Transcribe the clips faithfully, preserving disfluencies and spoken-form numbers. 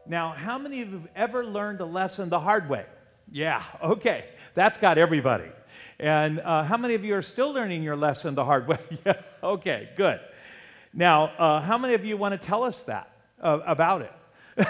Now, how many of you have ever learned a lesson the hard way? Yeah, okay. That's got everybody. And uh, how many of you are still learning your lesson the hard way? Yeah, okay, good. Now, uh, how many of you want to tell us that, uh, about it?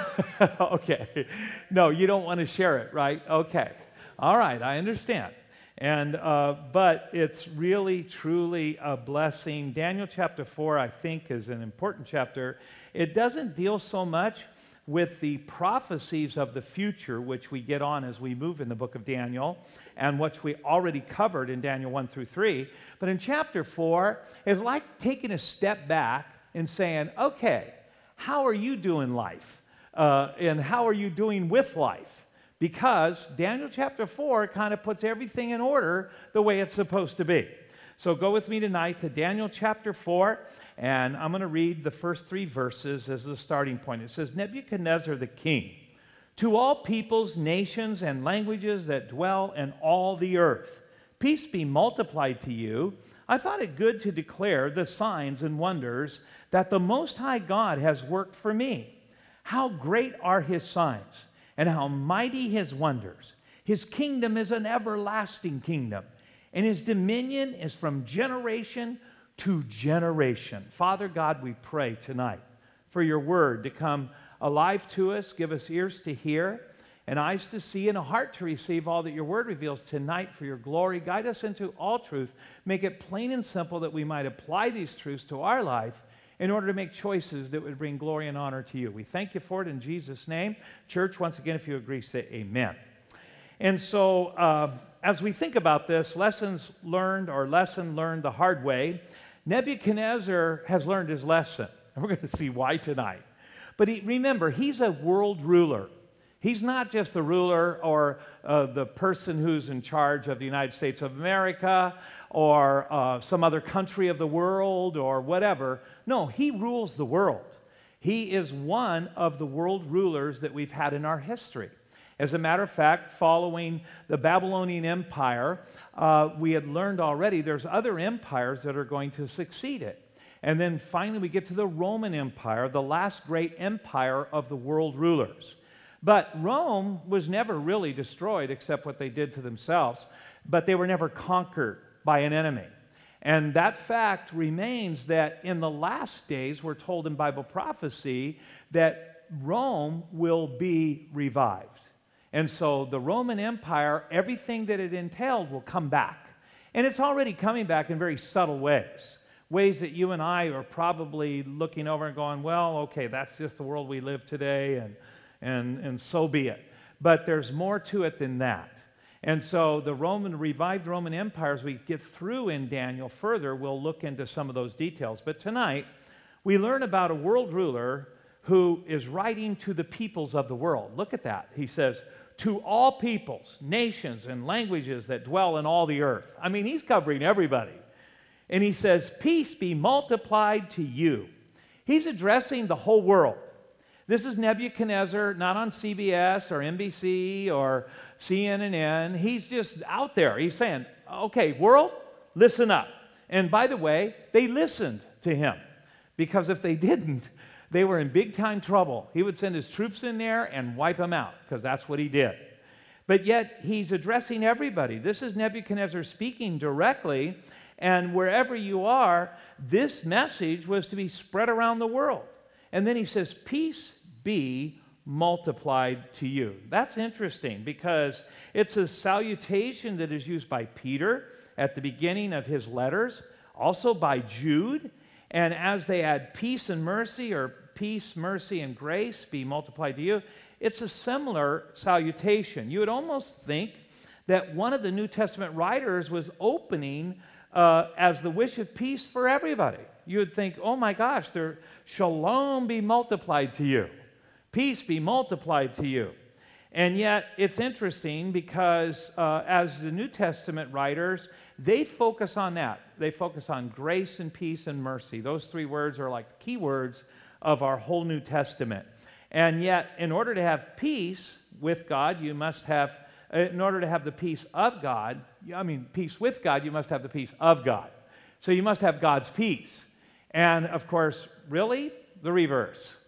Okay. No, you don't want to share it, right? Okay. All right, I understand. And uh, but it's really, truly a blessing. Daniel chapter four, I think, is an important chapter. It doesn't deal so much with the prophecies of the future, which we get on as we move in the book of Daniel, and which we already covered in Daniel one through three. But in chapter four, it's like taking a step back and saying, okay, how are you doing life? Uh, and how are you doing with life? Because Daniel chapter four kind of puts everything in order the way it's supposed to be. So go with me tonight to Daniel chapter four, and I'm going to read the first three verses as the starting point. It says, Nebuchadnezzar the king, to all peoples, nations, and languages that dwell in all the earth, peace be multiplied to you. I thought it good to declare the signs and wonders that the Most High God has worked for me. How great are his signs, and how mighty his wonders. His kingdom is an everlasting kingdom, and his dominion is from generation to generation. Father God, we pray tonight for your word to come alive to us. Give us ears to hear and eyes to see and a heart to receive all that your word reveals tonight for your glory. Guide us into all truth. Make it plain and simple that we might apply these truths to our life in order to make choices that would bring glory and honor to you. We thank you for it in Jesus' name. Church, once again, if you agree, say amen. And so uh, as we think about this, lessons learned or lesson learned the hard way, Nebuchadnezzar has learned his lesson. And we're going to see why tonight. But he, remember, he's a world ruler. He's not just the ruler or uh, the person who's in charge of the United States of America or uh, some other country of the world or whatever. No, he rules the world. He is one of the world rulers that we've had in our history. As a matter of fact, following the Babylonian Empire, uh, we had learned already there's other empires that are going to succeed it. And then finally we get to the Roman Empire, the last great empire of the world rulers. But Rome was never really destroyed except what they did to themselves, but they were never conquered by an enemy. And that fact remains that in the last days, we're told in Bible prophecy that Rome will be revived. And so the Roman Empire, everything that it entailed will come back. And it's already coming back in very subtle ways. Ways that you and I are probably looking over and going, well, okay, that's just the world we live today, and, and, and so be it. But there's more to it than that. And so the Roman, revived Roman Empire, as we get through in Daniel further, we'll look into some of those details. But tonight, we learn about a world ruler who is writing to the peoples of the world. Look at that. He says, to all peoples, nations, and languages that dwell in all the earth. I mean, he's covering everybody. And he says, peace be multiplied to you. He's addressing the whole world. This is Nebuchadnezzar, not on C B S or N B C or C N N. He's just out there. He's saying, okay, world, listen up. And by the way, they listened to him, because if they didn't, they were in big time trouble. He would send his troops in there and wipe them out, because that's what he did. But yet, he's addressing everybody. This is Nebuchadnezzar speaking directly, and wherever you are, this message was to be spread around the world. And then he says, peace be multiplied to you. That's interesting, because it's a salutation that is used by Peter at the beginning of his letters, also by Jude. And as they add peace and mercy, or peace, mercy, and grace be multiplied to you, it's a similar salutation. You would almost think that one of the New Testament writers was opening uh, as the wish of peace for everybody. You would think, oh my gosh, there, shalom be multiplied to you. Peace be multiplied to you. And yet, it's interesting because uh, as the New Testament writers, they focus on that. They focus on grace and peace and mercy. Those three words are like the key words of our whole New Testament. And yet, in order to have peace with God, you must have, in order to have the peace of God, I mean, peace with God, you must have the peace of God. So you must have God's peace. And of course, really, the reverse.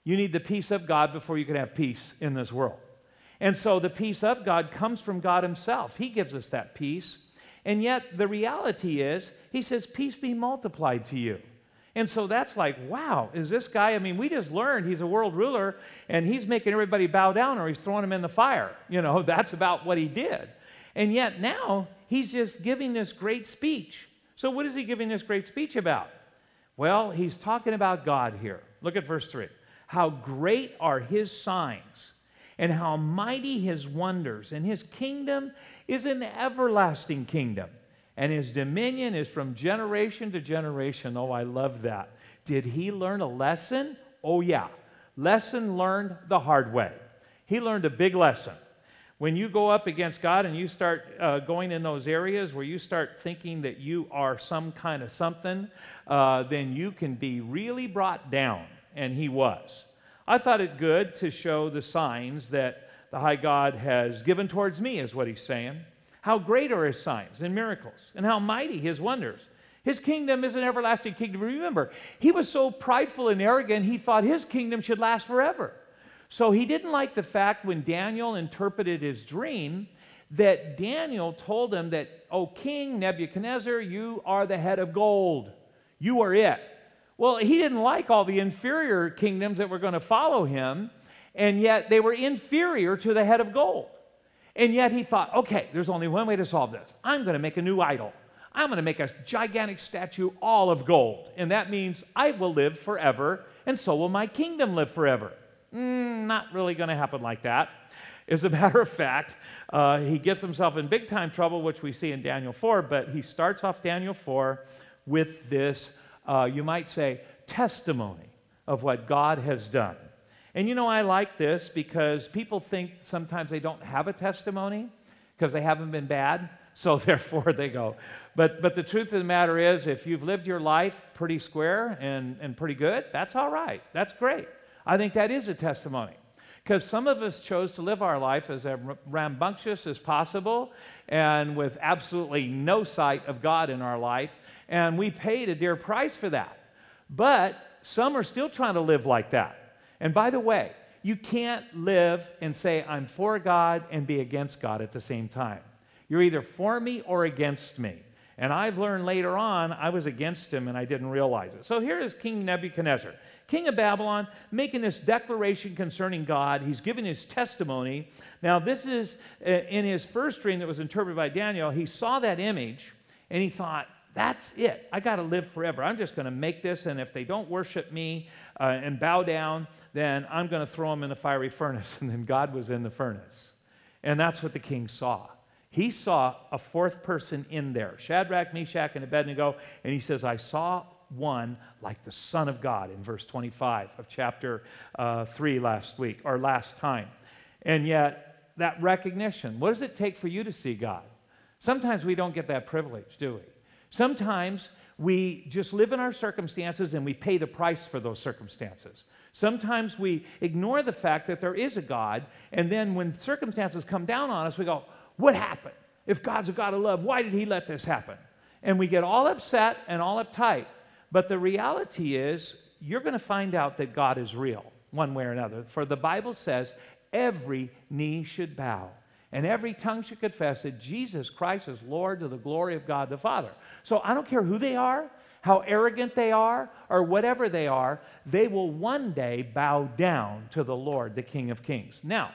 You need the peace of God before you can have peace in this world. And so the peace of God comes from God himself. He gives us that peace. And yet the reality is, he says, peace be multiplied to you. And so that's like, wow, is this guy, I mean, we just learned he's a world ruler, and he's making everybody bow down, or he's throwing them in the fire. You know, that's about what he did. And yet now, he's just giving this great speech. So what is he giving this great speech about? Well, he's talking about God here. Look at verse three. How great are his signs, and how mighty his wonders, and his kingdom is an everlasting kingdom, and his dominion is from generation to generation. Oh, I love that. Did he learn a lesson? Oh, yeah. Lesson learned the hard way. He learned a big lesson. When you go up against God and you start uh, going in those areas where you start thinking that you are some kind of something, uh, then you can be really brought down, and he was. I thought it good to show the signs that the high God has given towards me, is what he's saying. How great are his signs and miracles, and how mighty his wonders. His kingdom is an everlasting kingdom. Remember, he was so prideful and arrogant, he thought his kingdom should last forever. So he didn't like the fact when Daniel interpreted his dream that Daniel told him that, "O King Nebuchadnezzar, you are the head of gold. You are it." Well, he didn't like all the inferior kingdoms that were going to follow him, and yet they were inferior to the head of gold. And yet he thought, okay, there's only one way to solve this. I'm going to make a new idol. I'm going to make a gigantic statue all of gold. And that means I will live forever, and so will my kingdom live forever. Mm, not really going to happen like that. As a matter of fact, uh, he gets himself in big time trouble, which we see in Daniel four, but he starts off Daniel four with this, uh, you might say, testimony of what God has done. And you know, I like this because people think sometimes they don't have a testimony because they haven't been bad, so therefore they go. But, but the truth of the matter is, if you've lived your life pretty square and, and pretty good, that's all right. That's great. I think that is a testimony. Because some of us chose to live our life as rambunctious as possible and with absolutely no sight of God in our life, and we paid a dear price for that. But some are still trying to live like that. And by the way, you can't live and say, I'm for God and be against God at the same time. You're either for me or against me. And I've learned later on, I was against him and I didn't realize it. So here is King Nebuchadnezzar, king of Babylon, making this declaration concerning God. He's giving his testimony. Now, this is uh, in his first dream that was interpreted by Daniel. He saw that image and he thought, that's it. I got to live forever. I'm just going to make this, and if they don't worship me uh, and bow down, then I'm going to throw them in the fiery furnace. And then God was in the furnace. And that's what the king saw. He saw a fourth person in there, Shadrach, Meshach, and Abednego, and he says, I saw one like the Son of God in verse twenty-five of chapter uh, three last week, or last time. And yet, that recognition, what does it take for you to see God? Sometimes we don't get that privilege, do we? Sometimes we just live in our circumstances and we pay the price for those circumstances. Sometimes we ignore the fact that there is a God, and then when circumstances come down on us, we go, what happened? If God's a God of love, why did he let this happen? And we get all upset and all uptight. But the reality is, you're going to find out that God is real, one way or another. For the Bible says, every knee should bow, and every tongue should confess that Jesus Christ is Lord to the glory of God the Father. So I don't care who they are, how arrogant they are, or whatever they are, they will one day bow down to the Lord, the King of Kings. Now,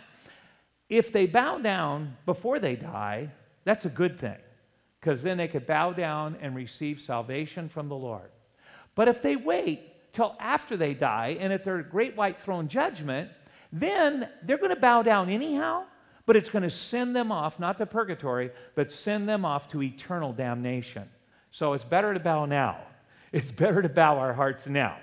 if they bow down before they die, that's a good thing, because then they could bow down and receive salvation from the Lord. But if they wait till after they die and at their great white throne judgment, then they're going to bow down anyhow, but it's going to send them off, not to purgatory, but send them off to eternal damnation. So it's better to bow now. It's better to bow our hearts now.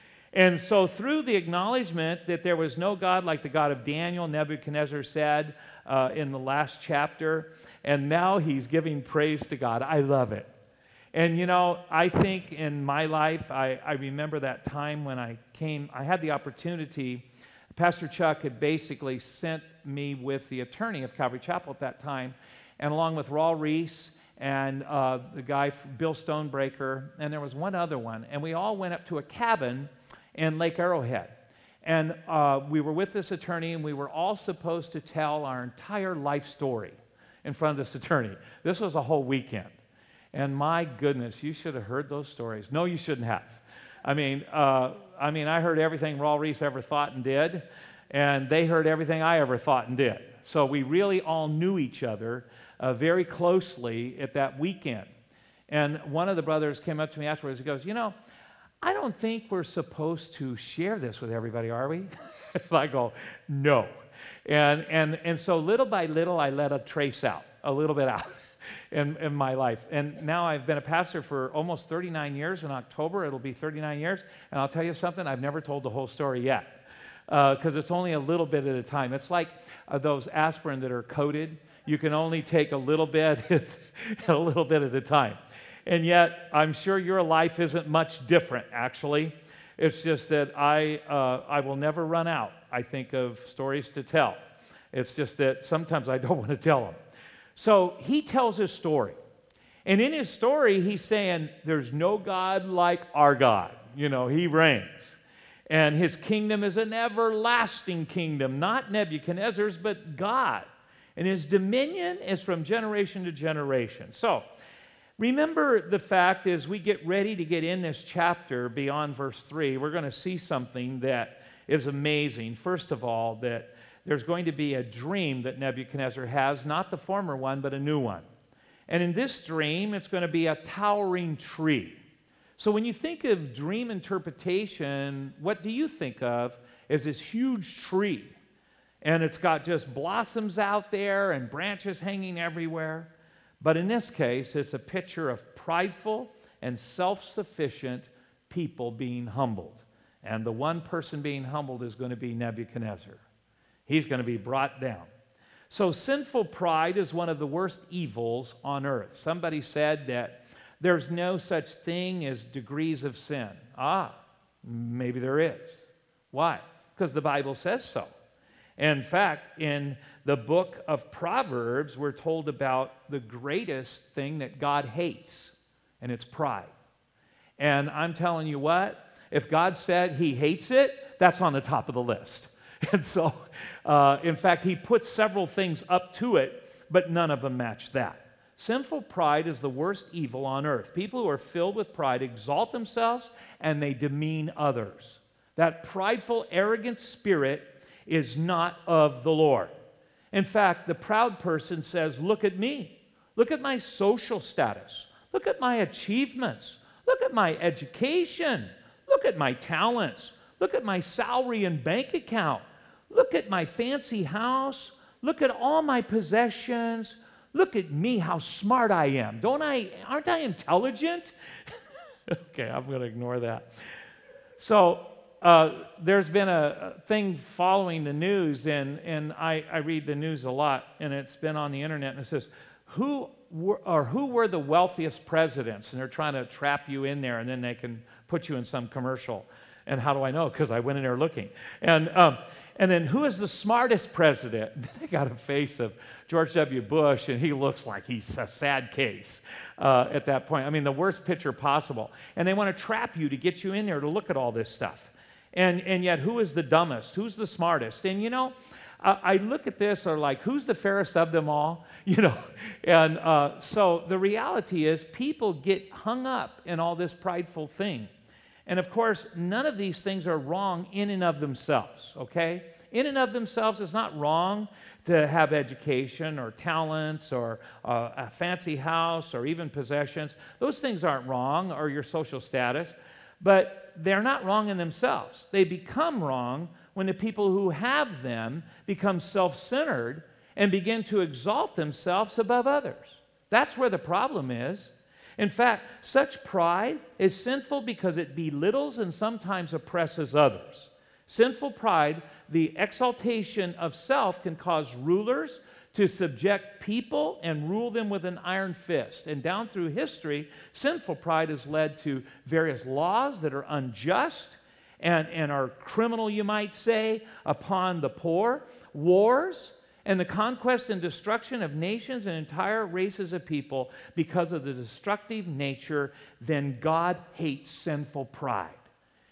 And so through the acknowledgement that there was no God like the God of Daniel, Nebuchadnezzar said uh, in the last chapter, and now he's giving praise to God. I love it. And you know, I think in my life, I, I remember that time when I came, I had the opportunity. Pastor Chuck had basically sent me with the attorney of Calvary Chapel at that time, and along with Raul Reese and uh, the guy, Bill Stonebreaker, and there was one other one, and we all went up to a cabin in Lake Arrowhead. and uh, we were with this attorney, and we were all supposed to tell our entire life story in front of this attorney. This was a whole weekend. And my goodness, you should have heard those stories. No, you shouldn't have. I mean, uh, I mean, I heard everything Raul Reese ever thought and did, and they heard everything I ever thought and did. So we really all knew each other uh, very closely at that weekend. And one of the brothers came up to me afterwards. He goes, you know, I don't think we're supposed to share this with everybody, are we? I go, no. And, and, and so little by little, I let a trace out, a little bit out in, in my life. And now I've been a pastor for almost thirty-nine years. In October, it'll be thirty-nine years. And I'll tell you something, I've never told the whole story yet, because uh, it's only a little bit at a time. It's like uh, those aspirin that are coated. You can only take a little bit, a little bit at a time. And yet, I'm sure your life isn't much different, actually. It's just that I, uh, I will never run out, I think, of stories to tell. It's just that sometimes I don't want to tell them. So he tells his story. And in his story, he's saying, there's no God like our God. You know, he reigns. And his kingdom is an everlasting kingdom, not Nebuchadnezzar's, but God. And his dominion is from generation to generation. So, remember the fact as we get ready to get in this chapter beyond verse three, we're going to see something that is amazing. First of all, that there's going to be a dream that Nebuchadnezzar has, not the former one, but a new one. And in this dream, it's going to be a towering tree. So when you think of dream interpretation, what do you think of as this huge tree? And it's got just blossoms out there and branches hanging everywhere. But in this case, it's a picture of prideful and self-sufficient people being humbled. And the one person being humbled is going to be Nebuchadnezzar. He's going to be brought down. So sinful pride is one of the worst evils on earth. Somebody said that there's no such thing as degrees of sin. Ah, maybe there is. Why? Because the Bible says so. In fact, in the book of Proverbs, we're told about the greatest thing that God hates, and it's pride. And I'm telling you what, if God said he hates it, that's on the top of the list. And so, uh, in fact, he puts several things up to it, but none of them match that. Sinful pride is the worst evil on earth. People who are filled with pride exalt themselves and they demean others. That prideful, arrogant spirit is not of the Lord. In fact, the proud person says, look at me. Look at my social status. Look at my achievements. Look at my education. Look at my talents. Look at my salary and bank account. Look at my fancy house. Look at all my possessions. Look at me, how smart I am. Don't I, aren't I intelligent? Okay, I'm going to ignore that. So, Uh, there's been a, a thing following the news, and, and I, I read the news a lot, and it's been on the internet, and it says, who were, or who were the wealthiest presidents? And they're trying to trap you in there, and then they can put you in some commercial. And how do I know? Because I went in there looking. And, um, and then who is the smartest president? They got a face of George W. Bush, and he looks like he's a sad case uh, at that point. I mean, the worst picture possible. And they want to trap you to get you in there to look at all this stuff. And, and yet, who is the dumbest? Who's the smartest? And, you know, uh, I look at this, or like, who's the fairest of them all? You know, and uh, so the reality is people get hung up in all this prideful thing. And, of course, none of these things are wrong in and of themselves, okay? In and of themselves, it's not wrong to have education or talents or uh, a fancy house or even possessions. Those things aren't wrong, or your social status. But they're not wrong in themselves. They become wrong when the people who have them become self-centered and begin to exalt themselves above others. That's where the problem is. In fact, such pride is sinful because it belittles and sometimes oppresses others. Sinful pride, the exaltation of self, can cause rulers to subject people and rule them with an iron fist. And down through history, sinful pride has led to various laws that are unjust and, and are criminal, you might say, upon the poor, wars, and the conquest and destruction of nations and entire races of people because of the destructive nature. Then God hates sinful pride.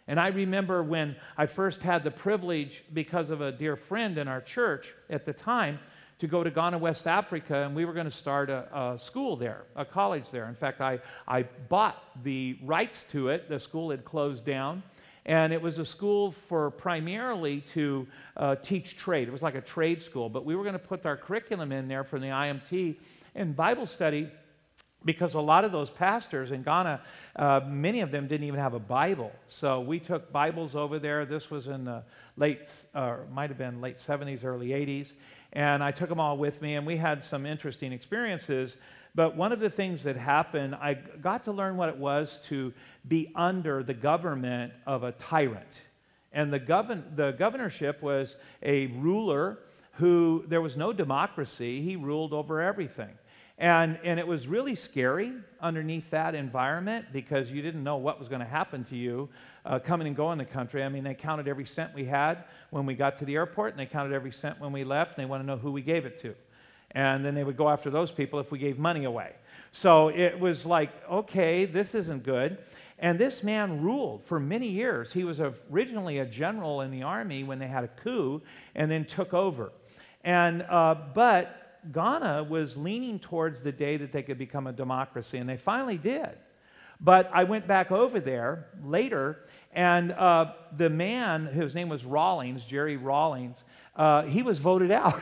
And I remember when I first had the privilege, because of a dear friend in our church at the time, to go to Ghana, West Africa, and we were going to start a, a school there, a college there. In fact, I, I bought the rights to it. The school had closed down, and it was a school for primarily to uh, teach trade. It was like a trade school, but we were going to put our curriculum in there for the I M T and Bible study, because a lot of those pastors in Ghana, uh, many of them didn't even have a Bible. So we took Bibles over there. This was in the late, uh, might have been late seventies, early eighties. And I took them all with me, and we had some interesting experiences. But one of the things that happened, I got to learn what it was to be under the government of a tyrant. And the, govern the governorship was a ruler who, there was no democracy. He ruled over everything. And, and it was really scary underneath that environment, because you didn't know what was going to happen to you uh, coming and going the country. I mean, they counted every cent we had when we got to the airport, and they counted every cent when we left, and they want to know who we gave it to. And then they would go after those people if we gave money away. So it was like, okay, this isn't good. And this man ruled for many years. He was originally a general in the army when they had a coup, and then took over. And uh, but Ghana was leaning towards the day that they could become a democracy, and they finally did. But I went back over there later, and uh, the man, whose name was Rawlings, Jerry Rawlings, uh, he was voted out.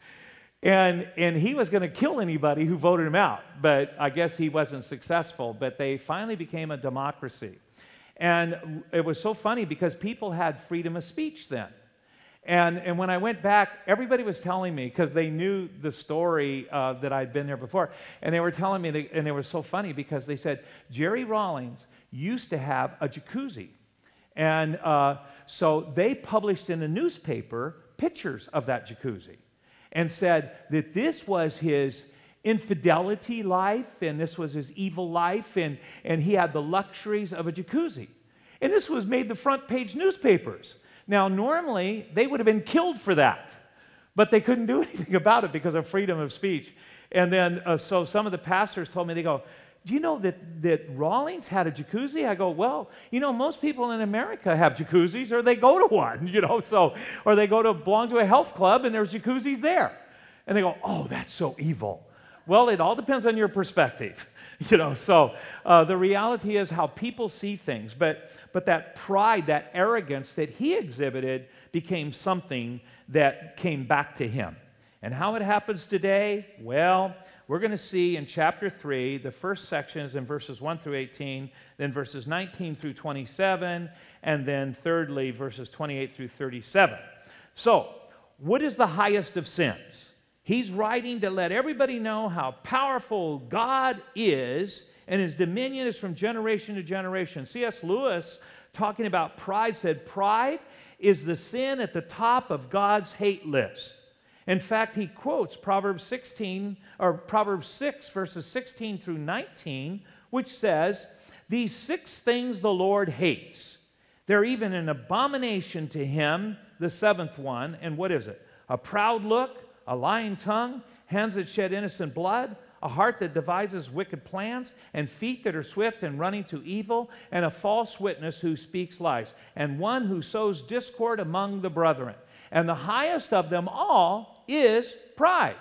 and, and he was going to kill anybody who voted him out, but I guess he wasn't successful. But they finally became a democracy. And it was so funny, because people had freedom of speech then. And, and when I went back, everybody was telling me, because they knew the story uh, that I'd been there before, and they were telling me, they, and they were so funny, because they said, Jerry Rawlings used to have a jacuzzi. And uh, so they published in a newspaper pictures of that jacuzzi, and said that this was his infidelity life, and this was his evil life, and, and he had the luxuries of a jacuzzi. And this was made the front page newspapers. Now, normally, they would have been killed for that, but they couldn't do anything about it because of freedom of speech. And then, uh, so some of the pastors told me, they go, do you know that, that Rawlings had a jacuzzi? I go, well, you know, most people in America have jacuzzis, or they go to one, you know, so, or they go to, belong to a health club, and there's jacuzzis there. And they go, oh, that's so evil. Well, it all depends on your perspective. You know, so uh, the reality is how people see things. But, but that pride, that arrogance that he exhibited became something that came back to him. And how it happens today? Well, we're going to see in chapter three, the first section is in verses one through eighteen, then verses nineteen through twenty-seven, and then thirdly, verses twenty-eight through thirty-seven. So, what is the highest of sins? He's writing to let everybody know how powerful God is, and his dominion is from generation to generation. C S Lewis, talking about pride, said, pride is the sin at the top of God's hate list. In fact, he quotes Proverbs sixteen, or Proverbs six, verses sixteen through nineteen, which says, these six things the Lord hates. They're even an abomination to him, the seventh one. And what is it? A proud look, a lying tongue, hands that shed innocent blood, a heart that devises wicked plans, and feet that are swift in running to evil, and a false witness who speaks lies, and one who sows discord among the brethren. And the highest of them all is pride.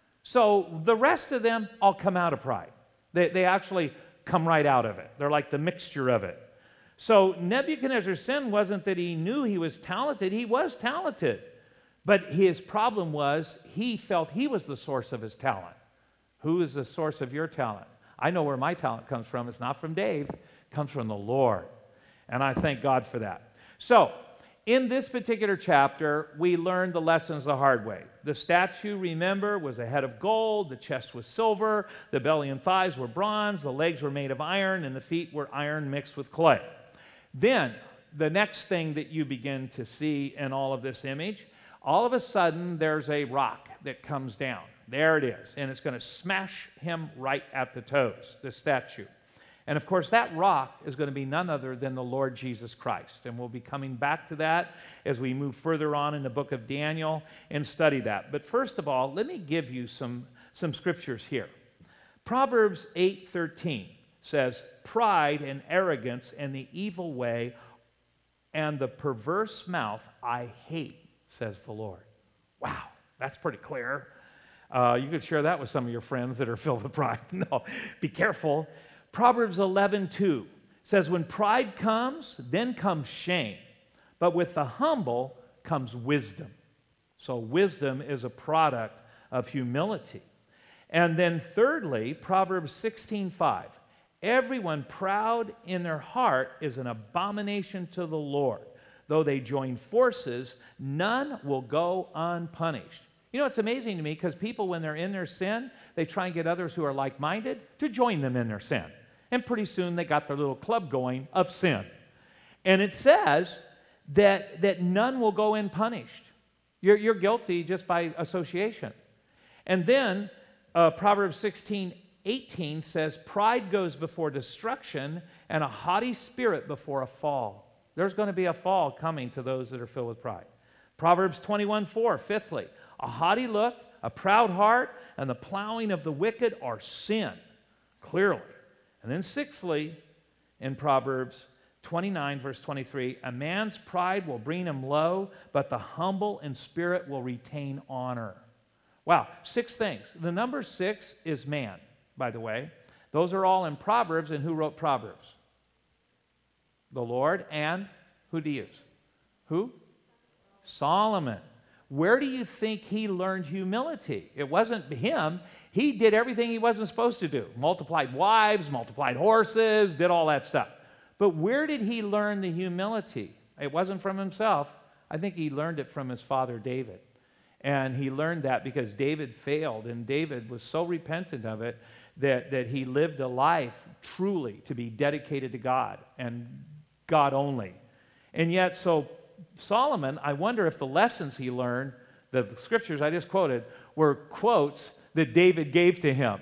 So the rest of them all come out of pride. They, they actually come right out of it. They're like the mixture of it. So Nebuchadnezzar's sin wasn't that he knew he was talented. He was talented. But his problem was he felt he was the source of his talent. Who is the source of your talent? I know where my talent comes from. It's not from Dave. It comes from the Lord. And I thank God for that. So, in this particular chapter, we learned the lessons the hard way. The statue, remember, was a head of gold. The chest was silver. The belly and thighs were bronze. The legs were made of iron. And the feet were iron mixed with clay. Then, the next thing that you begin to see in all of this image, all of a sudden, there's a rock that comes down. There it is. And it's going to smash him right at the toes, the statue. And of course, that rock is going to be none other than the Lord Jesus Christ. And we'll be coming back to that as we move further on in the book of Daniel and study that. But first of all, let me give you some, some scriptures here. Proverbs eight thirteen says, pride and arrogance and the evil way and the perverse mouth I hate, says the Lord. Wow, that's pretty clear. Uh, you could share that with some of your friends that are filled with pride. No, be careful. Proverbs eleven two says, when pride comes, then comes shame, but with the humble comes wisdom. So wisdom is a product of humility. And then thirdly, Proverbs sixteen five. Everyone proud in their heart is an abomination to the Lord. Though they join forces, none will go unpunished. You know, it's amazing to me because people, when they're in their sin, they try and get others who are like-minded to join them in their sin. And pretty soon they got their little club going of sin. And it says that, that none will go unpunished. You're, you're guilty just by association. And then uh, Proverbs sixteen eighteen says, pride goes before destruction and a haughty spirit before a fall. There's going to be a fall coming to those that are filled with pride. Proverbs twenty-one four, fifthly, a haughty look, a proud heart, and the plowing of the wicked are sin, clearly. And then sixthly, in Proverbs twenty-nine, verse twenty-three, a man's pride will bring him low, but the humble in spirit will retain honor. Wow, six things. The number six is man, by the way. Those are all in Proverbs, and who wrote Proverbs? The Lord, and who do you use? Who? Solomon. Where do you think he learned humility? It wasn't him. He did everything he wasn't supposed to do. Multiplied wives, multiplied horses, did all that stuff. But where did he learn the humility? It wasn't from himself. I think he learned it from his father David. And he learned that because David failed, and David was so repentant of it that, that he lived a life truly to be dedicated to God and God only. And yet, so Solomon, I wonder if the lessons he learned, the scriptures I just quoted, were quotes that David gave to him.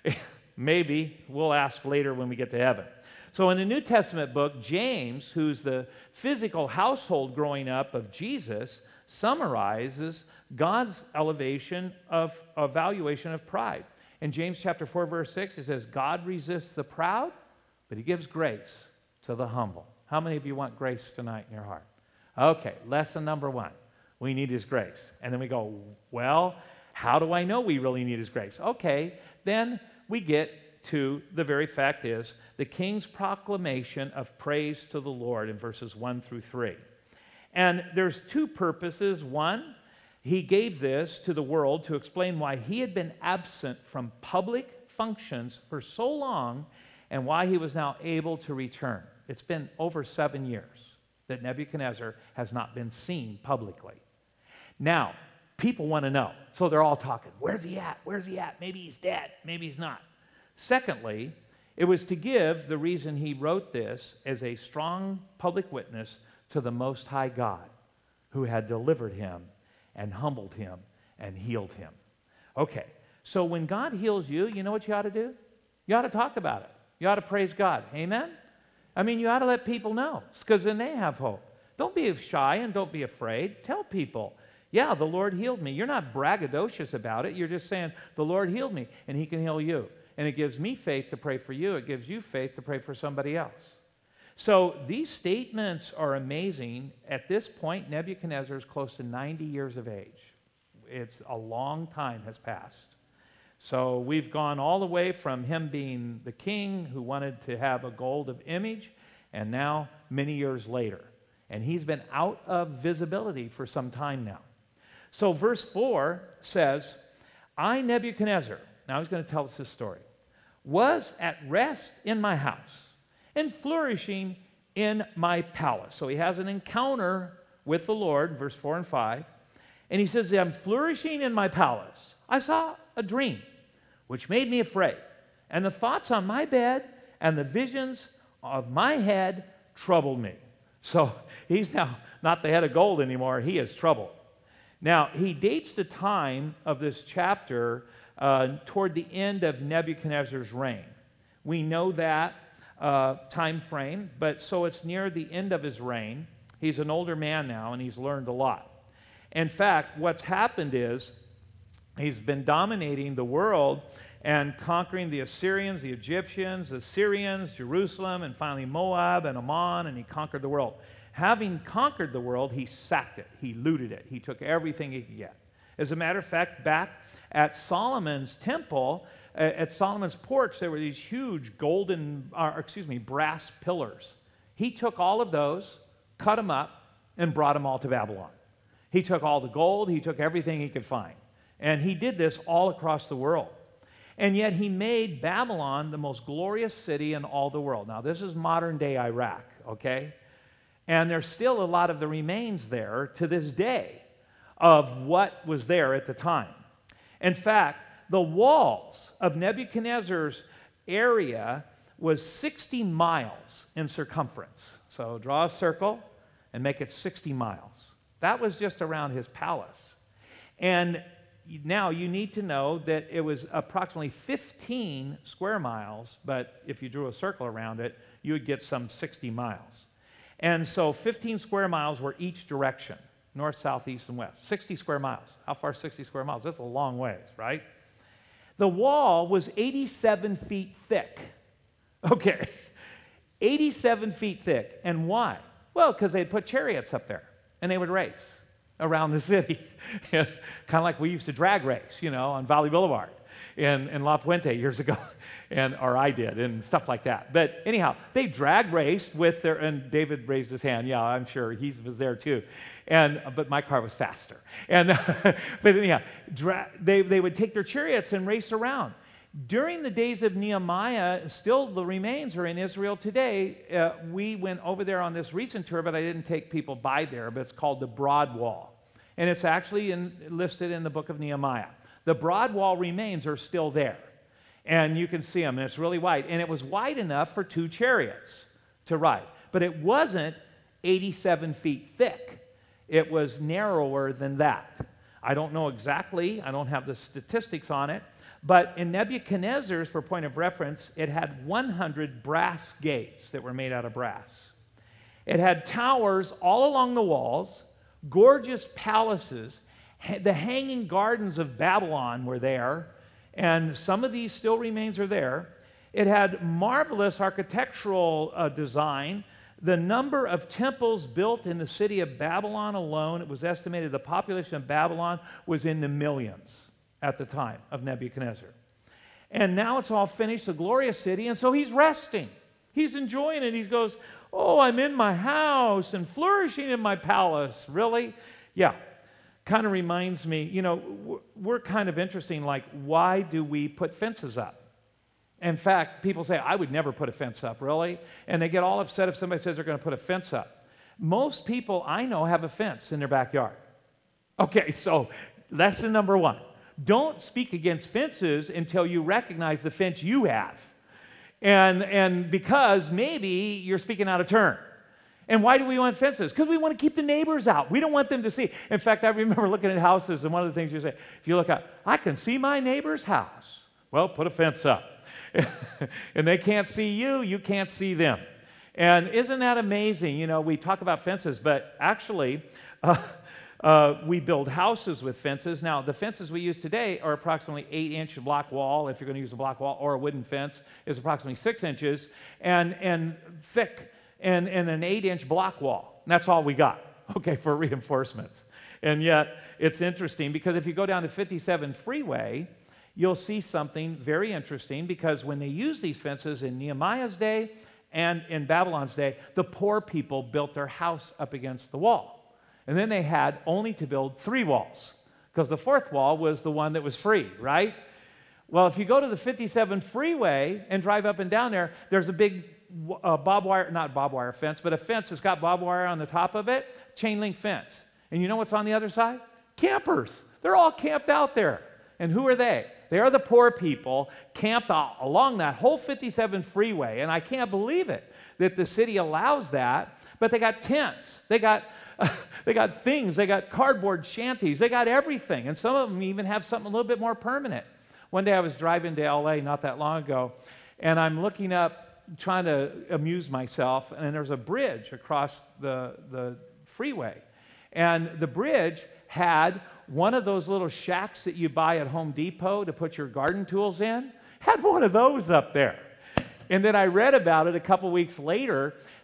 Maybe. We'll ask later when we get to heaven. So in the New Testament book, James, who's the physical household growing up of Jesus, summarizes God's elevation of evaluation of pride. In James chapter four, verse six, it says, God resists the proud, but he gives grace to the humble. How many of you want grace tonight in your heart? Okay, lesson number one. We need his grace. And then we go, well, how do I know we really need his grace? Okay, then we get to the very fact is the king's proclamation of praise to the Lord in verses one through three. And there's two purposes. One, he gave this to the world to explain why he had been absent from public functions for so long and why he was now able to return. It's been over seven years that Nebuchadnezzar has not been seen publicly. Now, people want to know. So they're all talking, where's he at? Where's he at? Maybe he's dead. Maybe he's not. Secondly, it was to give the reason he wrote this as a strong public witness to the Most High God who had delivered him and humbled him and healed him. Okay, so when God heals you, you know what you ought to do? You ought to talk about it. You ought to praise God. Amen? I mean, you ought to let people know because then they have hope. Don't be shy and don't be afraid. Tell people, yeah, the Lord healed me. You're not braggadocious about it. You're just saying, the Lord healed me and he can heal you. And it gives me faith to pray for you. It gives you faith to pray for somebody else. So these statements are amazing. At this point, Nebuchadnezzar is close to ninety years of age. It's a long time has passed. So we've gone all the way from him being the king who wanted to have a golden image, and now many years later. And he's been out of visibility for some time now. So verse four says, I, Nebuchadnezzar, now he's going to tell us his story, was at rest in my house and flourishing in my palace. So he has an encounter with the Lord, verse four and five, and he says, I'm flourishing in my palace. I saw a dream, which made me afraid, and the thoughts on my bed and the visions of my head troubled me. So he's now not the head of gold anymore. He is troubled. Now, he dates the time of this chapter uh, toward the end of Nebuchadnezzar's reign. We know that uh, time frame, but so it's near the end of his reign. He's an older man now, and he's learned a lot. In fact, what's happened is he's been dominating the world and conquering the Assyrians, the Egyptians, the Syrians, Jerusalem, and finally Moab and Ammon, and he conquered the world. Having conquered the world, he sacked it. He looted it. He took everything he could get. As a matter of fact, back at Solomon's temple, uh, at Solomon's porch, there were these huge golden, uh, excuse me, brass pillars. He took all of those, cut them up, and brought them all to Babylon. He took all the gold. He took everything he could find. And he did this all across the world. And yet he made Babylon the most glorious city in all the world. Now, this is modern-day Iraq, okay? And there's still a lot of the remains there to this day of what was there at the time. In fact, the walls of Nebuchadnezzar's area was sixty miles in circumference. So draw a circle and make it sixty miles. That was just around his palace. And now you need to know that it was approximately fifteen square miles, but if you drew a circle around it, you would get some sixty miles. And so fifteen square miles were each direction, north, south, east, and west. sixty square miles. How far is sixty square miles? That's a long ways, right? The wall was eighty-seven feet thick. Okay, eighty-seven feet thick. And why? Well, because they'd put chariots up there, and they would race around the city. Kind of like we used to drag race, you know, on Valley Boulevard in, in La Puente years ago, and or I did, and stuff like that. But anyhow, they drag raced with their, and David raised his hand. Yeah, I'm sure he was there too. And but my car was faster. And but anyhow, dra- they they would take their chariots and race around. During the days of Nehemiah, still the remains are in Israel today. Uh, we went over there on this recent tour, but I didn't take people by there, but it's called the Broad Wall. And it's actually in, listed in the book of Nehemiah. The Broad Wall remains are still there. And you can see them, and it's really wide. And it was wide enough for two chariots to ride. But it wasn't eighty-seven feet thick. It was narrower than that. I don't know exactly. I don't have the statistics on it. But in Nebuchadnezzar's, for point of reference, it had one hundred brass gates that were made out of brass. It had towers all along the walls, gorgeous palaces. The hanging gardens of Babylon were there, and some of these still remains are there. It had marvelous architectural uh, design. The number of temples built in the city of Babylon alone, it was estimated the population of Babylon was in the millions at the time of Nebuchadnezzar. And now it's all finished, a glorious city, and so he's resting. He's enjoying it. He goes, oh, I'm in my house and flourishing in my palace. Really? Yeah. Kind of reminds me, you know, we're kind of interesting, like, why do we put fences up? In fact, people say, I would never put a fence up, really? And they get all upset if somebody says they're going to put a fence up. Most people I know have a fence in their backyard. Okay, so lesson number one. Don't speak against fences until you recognize the fence you have. And, and because maybe you're speaking out of turn. And why do we want fences? Because we want to keep the neighbors out. We don't want them to see. In fact, I remember looking at houses, and one of the things you say, if you look out, I can see my neighbor's house. Well, put a fence up. And they can't see you, you can't see them. And isn't that amazing? You know, we talk about fences, but actually, uh, Uh, we build houses with fences. Now, the fences we use today are approximately eight-inch block wall. If you're going to use a block wall, or a wooden fence is approximately six inches and, and thick, and, and an eight-inch block wall. And that's all we got, okay, for reinforcements. And yet, it's interesting because if you go down to fifty-seven Freeway, you'll see something very interesting because when they used these fences in Nehemiah's day and in Babylon's day, the poor people built their house up against the wall. And then they had only to build three walls because the fourth wall was the one that was free, right? Well, if you go to the fifty-seven Freeway and drive up and down there, there's a big uh, barbed wire, not barbed wire fence, but a fence that's got barbed wire on the top of it, chain link fence. And you know what's on the other side? Campers. They're all camped out there. And who are they? They are the poor people camped along that whole fifty-seven Freeway. And I can't believe it that the city allows that, but they got tents. They got Uh, they got things, they got cardboard shanties, they got everything. And some of them even have something a little bit more permanent. One day I was driving to L A not that long ago, and I'm looking up, trying to amuse myself, and there's a bridge across the, the freeway. And the bridge had one of those little shacks that you buy at Home Depot to put your garden tools in, had one of those up there. And then I read about it a couple weeks later,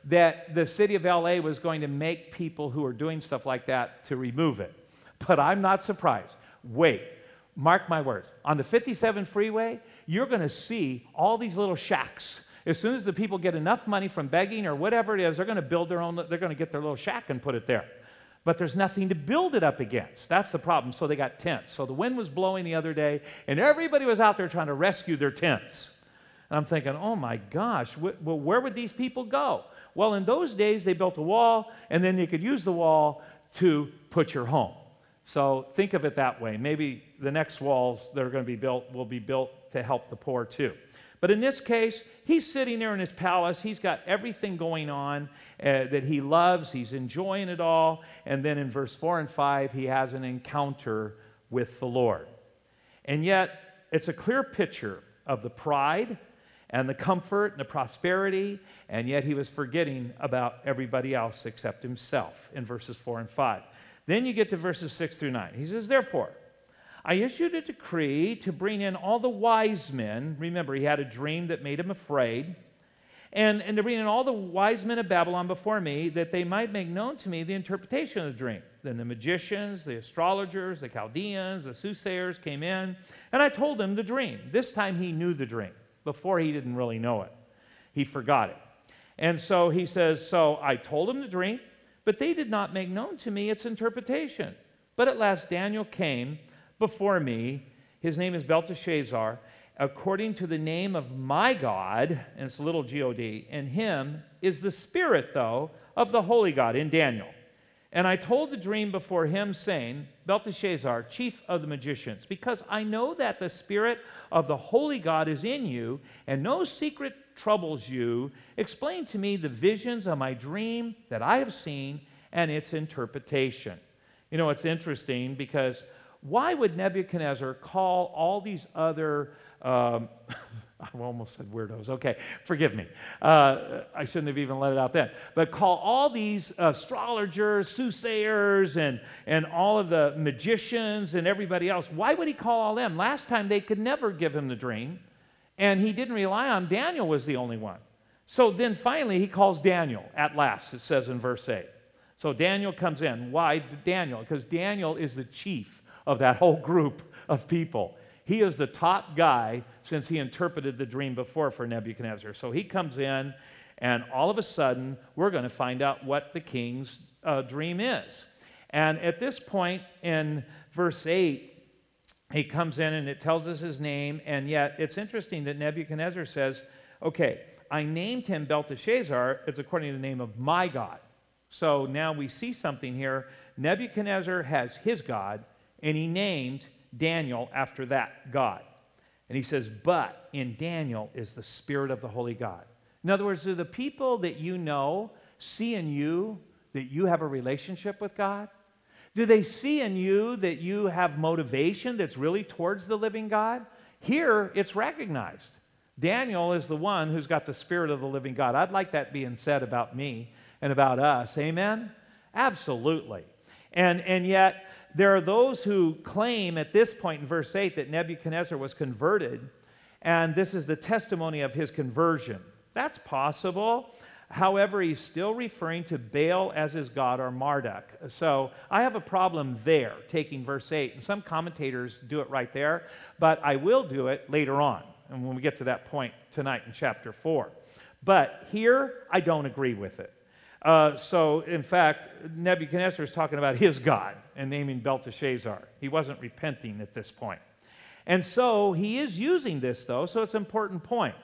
that the city of L A was going to make people who are doing stuff like that to remove it. But I'm not surprised. Wait, mark my words. On the fifty-seven freeway, you're going to see all these little shacks. As soon as the people get enough money from begging or whatever it is, they're going to build their own, they're going to get their little shack and put it there. But there's nothing to build it up against. That's the problem. So they got tents. So the wind was blowing the other day, and everybody was out there trying to rescue their tents. And I'm thinking, oh my gosh, wh- well, where would these people go? Well, in those days, they built a wall, and then you could use the wall to put your home. So think of it that way. Maybe the next walls that are going to be built will be built to help the poor too. But in this case, he's sitting there in his palace. He's got everything going on uh, that he loves. He's enjoying it all. And then in verse four and five, he has an encounter with the Lord. And yet, it's a clear picture of the pride and the comfort and the prosperity, and yet he was forgetting about everybody else except himself in verses four and five. Then you get to verses six through nine. He says, therefore, I issued a decree to bring in all the wise men. Remember, he had a dream that made him afraid. And, and to bring in all the wise men of Babylon before me, that they might make known to me the interpretation of the dream. Then the magicians, the astrologers, the Chaldeans, the soothsayers came in, and I told them the dream. This time he knew the dream. Before he didn't really know it. He forgot it. And so he says, so I told them the dream, but they did not make known to me its interpretation. But at last Daniel came before me. His name is Belteshazzar, according to the name of my God, and it's a little G O D, and him is the spirit, though, of the holy God in Daniel. And I told the dream before him, saying, Belteshazzar, chief of the magicians, because I know that the spirit of the holy God is in you, and no secret troubles you. Explain to me the visions of my dream that I have seen and its interpretation. You know, it's interesting because why would Nebuchadnezzar call all these other, um, I almost said weirdos, okay, forgive me. Uh, I shouldn't have even let it out then. But call all these astrologers, soothsayers, and, and all of the magicians and everybody else, why would he call all them? Last time they could never give him the dream, and he didn't rely on Daniel was the only one. So then finally he calls Daniel at last, it says in verse eight. So Daniel comes in. Why Daniel? Because Daniel is the chief of that whole group of people. He is the top guy since he interpreted the dream before for Nebuchadnezzar. So he comes in, and all of a sudden, we're going to find out what the king's uh, dream is. And at this point in verse eight, he comes in and it tells us his name, and yet it's interesting that Nebuchadnezzar says, okay, I named him Belteshazzar. It's according to the name of my God. So now we see something here. Nebuchadnezzar has his God, and he named Daniel after that God. And he says, but in Daniel is the spirit of the holy God. In other words, do the people that you know see in you that you have a relationship with God? Do they see in you that you have motivation that's really towards the living God? Here, it's recognized. Daniel is the one who's got the spirit of the living God. I'd like that being said about me and about us. Amen? Absolutely. And, and yet, there are those who claim at this point in verse eight that Nebuchadnezzar was converted, and this is the testimony of his conversion. That's possible. However, he's still referring to Baal as his god or Marduk. So I have a problem there, taking verse eight. And some commentators do it right there, but I will do it later on, and when we get to that point tonight in chapter four. But here, I don't agree with it. Uh, so, in fact, Nebuchadnezzar is talking about his God and naming Belteshazzar. He wasn't repenting at this point. And so he is using this, though, so it's an important point.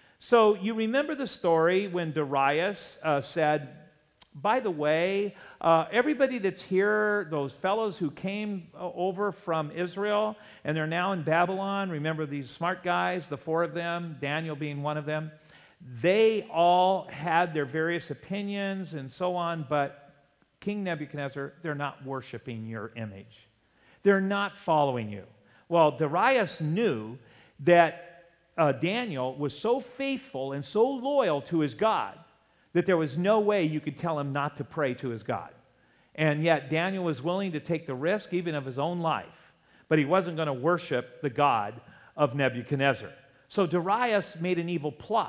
So you remember the story when Darius uh, said, by the way, uh, everybody that's here, those fellows who came uh, over from Israel, and they're now in Babylon, remember these smart guys, the four of them, Daniel being one of them, they all had their various opinions and so on, but King Nebuchadnezzar, they're not worshiping your image. They're not following you. Well, Darius knew that uh, Daniel was so faithful and so loyal to his God that there was no way you could tell him not to pray to his God. And yet Daniel was willing to take the risk even of his own life, but he wasn't going to worship the God of Nebuchadnezzar. So Darius made an evil plot.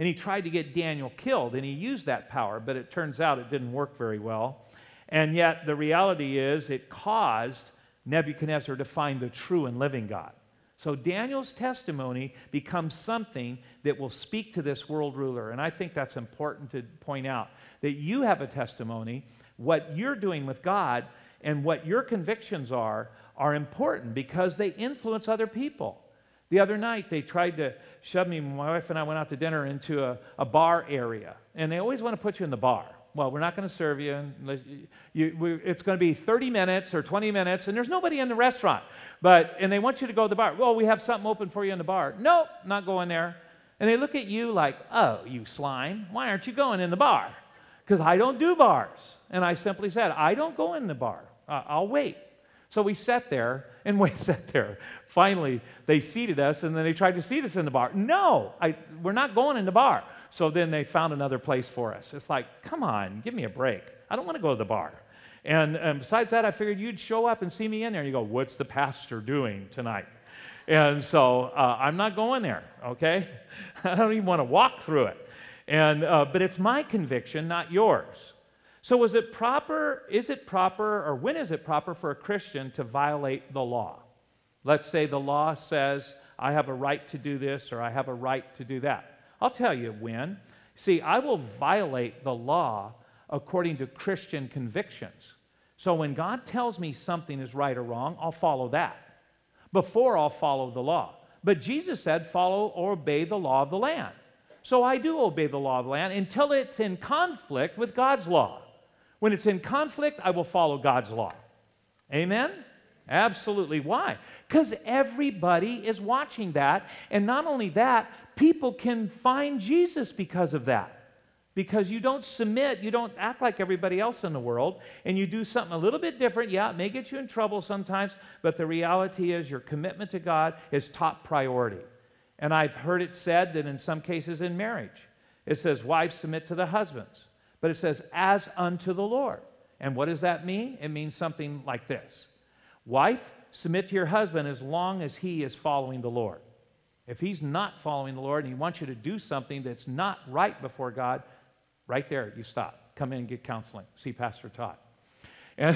And he tried to get Daniel killed, and he used that power, but it turns out it didn't work very well. And yet the reality is it caused Nebuchadnezzar to find the true and living God. So Daniel's testimony becomes something that will speak to this world ruler. And I think that's important to point out, that you have a testimony. What you're doing with God and what your convictions are are important because they influence other people. The other night, they tried to shove me, my wife and I went out to dinner into a, a bar area. And they always want to put you in the bar. Well, we're not going to serve you. Unless you, you we, it's going to be thirty minutes or twenty minutes, and there's nobody in the restaurant. But and they want you to go to the bar. Well, we have something open for you in the bar. Nope, not going there. And they look at you like, oh, you slime. Why aren't you going in the bar? Because I don't do bars. And I simply said, I don't go in the bar. Uh, I'll wait. So we sat there, and we sat there. Finally, they seated us, and then they tried to seat us in the bar. No, I, we're not going in the bar. So then they found another place for us. It's like, come on, give me a break. I don't want to go to the bar. And, and besides that, I figured you'd show up and see me in there, and you go, what's the pastor doing tonight? And so uh, I'm not going there, okay? I don't even want to walk through it. And uh, but it's my conviction, not yours. So is it proper, is it proper, or when is it proper for a Christian to violate the law? Let's say the law says, I have a right to do this, or I have a right to do that. I'll tell you when. See, I will violate the law according to Christian convictions. So when God tells me something is right or wrong, I'll follow that. Before I'll follow the law. But Jesus said, follow or obey the law of the land. So I do obey the law of the land until it's in conflict with God's law. When it's in conflict, I will follow God's law. Amen? Absolutely. Why? Because everybody is watching that. And not only that, people can find Jesus because of that. Because you don't submit, you don't act like everybody else in the world, and you do something a little bit different. Yeah, it may get you in trouble sometimes, but the reality is your commitment to God is top priority. And I've heard it said that in some cases in marriage, it says, wives submit to the husbands. But it says, as unto the Lord. And what does that mean? It means something like this. Wife, submit to your husband as long as he is following the Lord. If he's not following the Lord and he wants you to do something that's not right before God, right there, you stop. Come in and get counseling. See Pastor Todd. And,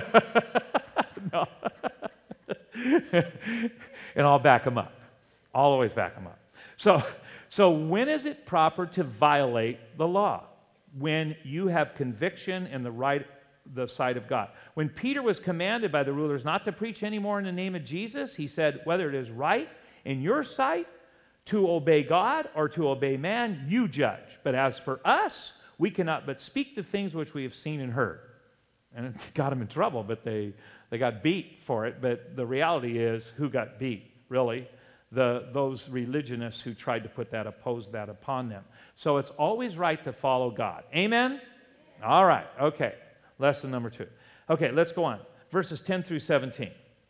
no. And I'll back him up. I'll always back him up. So, so when is it proper to violate the law? When you have conviction in the right the side of God. When Peter was commanded by the rulers not to preach anymore in the name of Jesus, he said, whether it is right in your sight to obey God or to obey man, you judge. But as for us, we cannot but speak the things which we have seen and heard. And it got them in trouble, but they, they got beat for it. But the reality is, who got beat, really? The, those religionists who tried to put that, opposed that upon them. So it's always right to follow God. Amen? All right, okay. Lesson number two. Okay, let's go on. Verses ten through seventeen.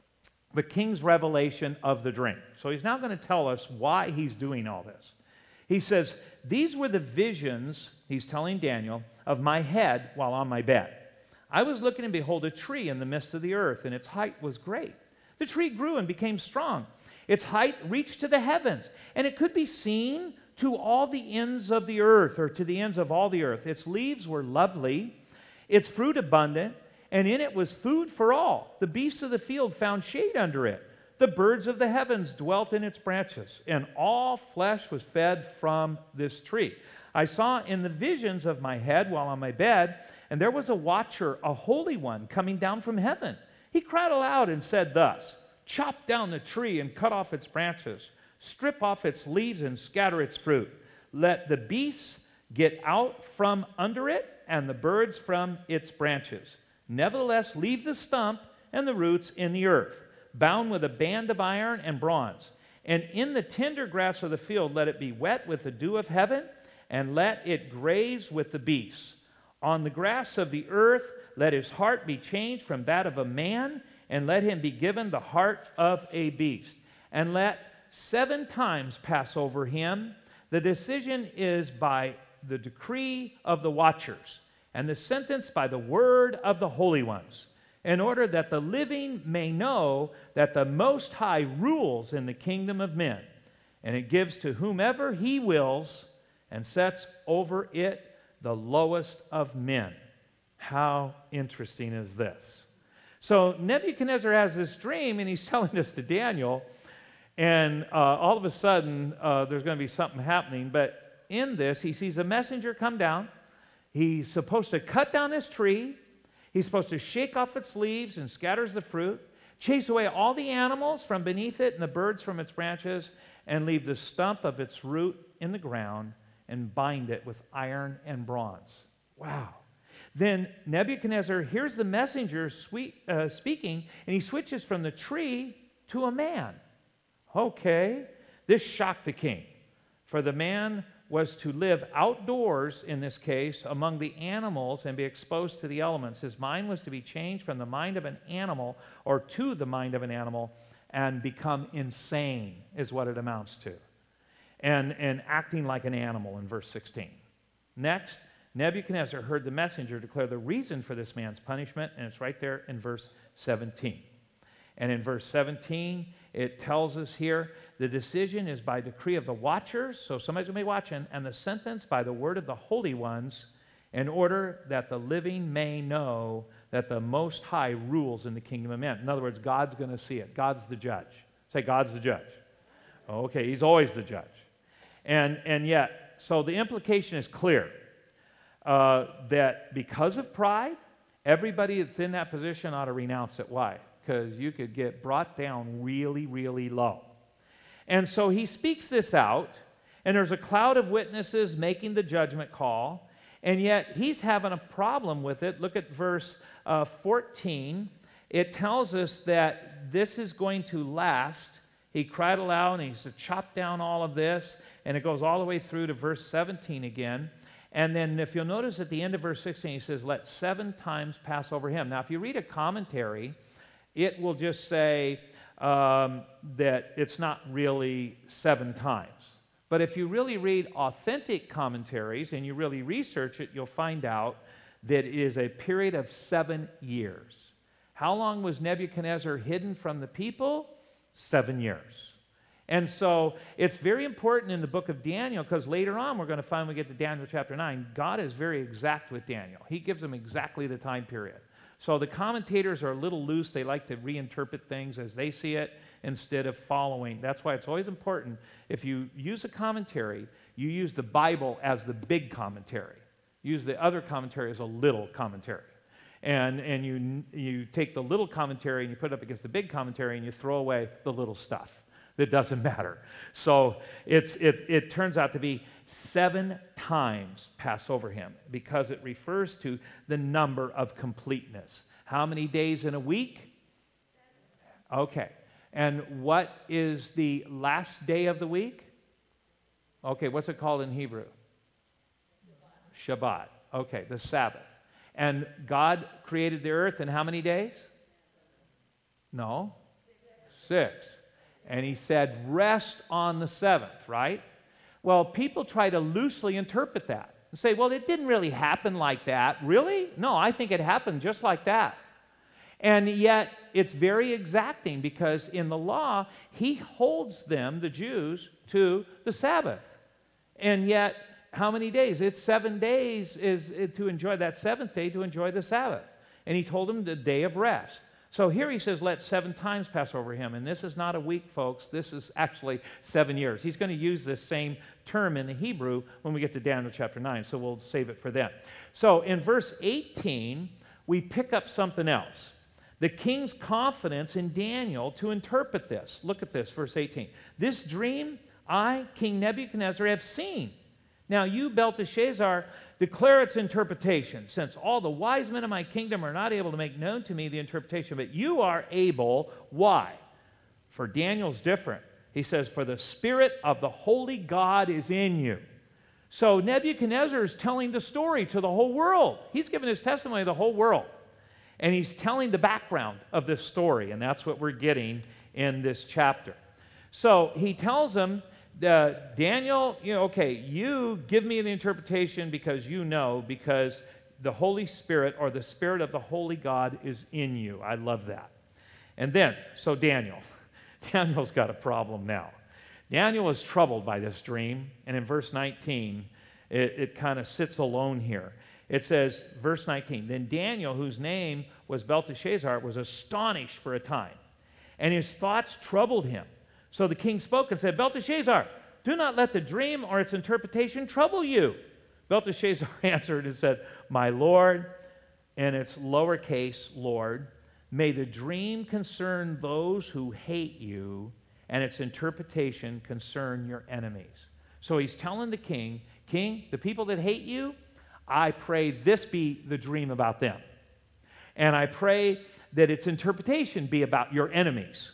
The king's revelation of the dream. So he's now going to tell us why he's doing all this. He says, these were the visions, he's telling Daniel, of my head while on my bed. I was looking and behold a tree in the midst of the earth, and its height was great. The tree grew and became strong. Its height reached to the heavens, and it could be seen to all the ends of the earth, or to the ends of all the earth. Its leaves were lovely, its fruit abundant, and in it was food for all. The beasts of the field found shade under it. The birds of the heavens dwelt in its branches, and all flesh was fed from this tree. I saw in the visions of my head while on my bed, and there was a watcher, a holy one, coming down from heaven. He cried aloud and said thus, chop down the tree and cut off its branches, strip off its leaves and scatter its fruit. Let the beasts get out from under it, and the birds from its branches. Nevertheless, leave the stump and the roots in the earth, bound with a band of iron and bronze. And in the tender grass of the field let it be wet with the dew of heaven, and let it graze with the beasts. On the grass of the earth let his heart be changed from that of a man, and let him be given the heart of a beast. And let seven times pass over him. The decision is by the decree of the watchers, and the sentence by the word of the holy ones, in order that the living may know that the Most High rules in the kingdom of men, and it gives to whomever he wills, and sets over it the lowest of men. How interesting is this? So Nebuchadnezzar has this dream, and he's telling this to Daniel, and uh, all of a sudden, uh, there's going to be something happening. But in this, he sees a messenger come down. He's supposed to cut down this tree. He's supposed to shake off its leaves and scatters the fruit, chase away all the animals from beneath it and the birds from its branches, and leave the stump of its root in the ground and bind it with iron and bronze. Wow. Then Nebuchadnezzar hears the messenger sweet, uh, speaking, and he switches from the tree to a man. Okay, this shocked the king, for the man was to live outdoors, in this case, among the animals and be exposed to the elements. His mind was to be changed from the mind of an animal or to the mind of an animal and become insane, is what it amounts to, and, and acting like an animal in verse sixteen. Next, Nebuchadnezzar heard the messenger declare the reason for this man's punishment, and it's right there in verse seventeen. And in verse seventeen, it tells us here, the decision is by decree of the watchers, so somebody's going to be watching, and the sentence by the word of the holy ones, in order that the living may know that the Most High rules in the kingdom of men. In other words, God's going to see it. God's the judge. Say, God's the judge. Okay, he's always the judge. And, and yet, so the implication is clear, uh, that because of pride, everybody that's in that position ought to renounce it. Why? Because you could get brought down really, really low. And so he speaks this out, and there's a cloud of witnesses making the judgment call, and yet he's having a problem with it. Look at verse uh, fourteen. It tells us that this is going to last. He cried aloud, and he's to chop down all of this, and it goes all the way through to verse seventeen again. And then if you'll notice at the end of verse sixteen, he says, let seven times pass over him. Now, if you read a commentary, it will just say um, that it's not really seven times. But if you really read authentic commentaries and you really research it, you'll find out that it is a period of seven years. How long was Nebuchadnezzar hidden from the people? Seven years. And so it's very important in the book of Daniel, because later on we're going to find when we get to Daniel chapter nine, God is very exact with Daniel. He gives him exactly the time period. So the commentators are a little loose. They like to reinterpret things as they see it instead of following. That's why it's always important, if you use a commentary, you use the Bible as the big commentary. Use the other commentary as a little commentary. And, and you, you take the little commentary and you put it up against the big commentary and you throw away the little stuff that doesn't matter. So it's, it, it turns out to be seven times pass over him, because it refers to the number of completeness. How many days in a week? Okay. And what is the last day of the week? Okay, what's it called in Hebrew? Shabbat. Shabbat. Okay, the Sabbath. And God created the earth in how many days? No? Six. And he said, rest on the seventh, right? Well, people try to loosely interpret that and say, well, it didn't really happen like that. Really? No, I think it happened just like that. And yet, it's very exacting, because in the law, he holds them, the Jews, to the Sabbath. And yet, how many days? It's seven days is to enjoy that seventh day, to enjoy the Sabbath. And he told them the day of rest. So here he says, let seven times pass over him. And this is not a week, folks. This is actually seven years. He's going to use this same term in the Hebrew when we get to Daniel chapter nine, so we'll save it for then. So in verse eighteen, we pick up something else. The king's confidence in Daniel to interpret this. Look at this, verse eighteen. This dream I, King Nebuchadnezzar, have seen. Now you, Belteshazzar, declare its interpretation, since all the wise men of my kingdom are not able to make known to me the interpretation, but you are able. Why? For Daniel's different. He says, for the Spirit of the holy God is in you. So Nebuchadnezzar is telling the story to the whole world. He's giving his testimony to the whole world. And he's telling the background of this story, and that's what we're getting in this chapter. So he tells them, Uh, Daniel, you know, okay, you give me the interpretation because you know, because the Holy Spirit, or the Spirit of the Holy God, is in you. I love that. And then, so Daniel, Daniel's got a problem now. Daniel is troubled by this dream, and in verse nineteen, it, it kind of sits alone here. It says, verse nineteen, then Daniel, whose name was Belteshazzar, was astonished for a time, and his thoughts troubled him. So the king spoke and said, Belteshazzar, do not let the dream or its interpretation trouble you. Belteshazzar answered and said, my Lord, and it's lowercase Lord, may the dream concern those who hate you, and its interpretation concern your enemies. So he's telling the king, King, the people that hate you, I pray this be the dream about them. And I pray that its interpretation be about your enemies,